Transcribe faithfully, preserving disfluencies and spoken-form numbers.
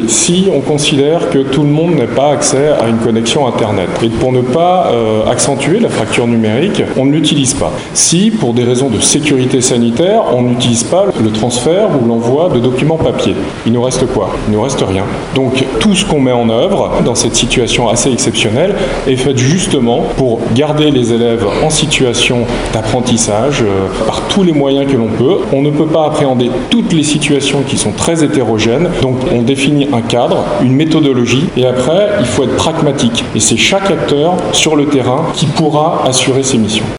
si on considère que tout le monde n'a pas accès à une connexion Internet. Et pour ne pas euh, accentuer la fracture numérique, on ne l'utilise pas. Si, pour des raisons de sécurité sanitaire, on n'utilise pas le transfert ou l'envoi de documents papier, il nous reste quoi? Il nous reste rien. Donc tout ce qu'on met en œuvre dans cette situation assez exceptionnelle est fait justement pour garder les élèves en situation d'apprentissage euh, par tous les moyens que l'on peut. On ne peut pas appréhender toutes les situations qui sont très hétérogènes, donc on définit un cadre, une méthodologie, et après il faut être pragmatique. Et c'est chaque acteur sur le terrain qui pourra assurer ses missions.